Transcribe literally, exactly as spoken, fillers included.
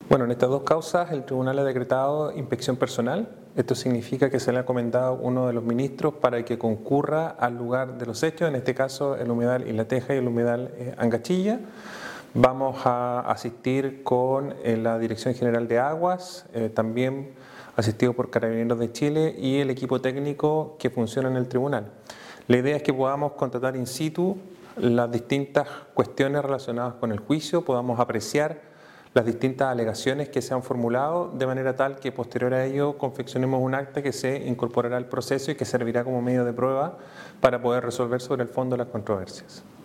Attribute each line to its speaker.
Speaker 1: Bueno, en estas dos causas el tribunal ha decretado inspección personal. Esto significa que se le ha encomendado a uno de los ministros para que concurra al lugar de los hechos, en este caso el humedal Isla Teja y el humedal eh, Angachilla. Vamos a asistir con eh, la Dirección General de Aguas, eh, también asistido por Carabineros de Chile y el equipo técnico que funciona en el tribunal. La idea es que podamos contratar in situ las distintas cuestiones relacionadas con el juicio, podamos apreciar las distintas alegaciones que se han formulado, de manera tal que posterior a ello confeccionemos un acta que se incorporará al proceso y que servirá como medio de prueba para poder resolver sobre el fondo las controversias.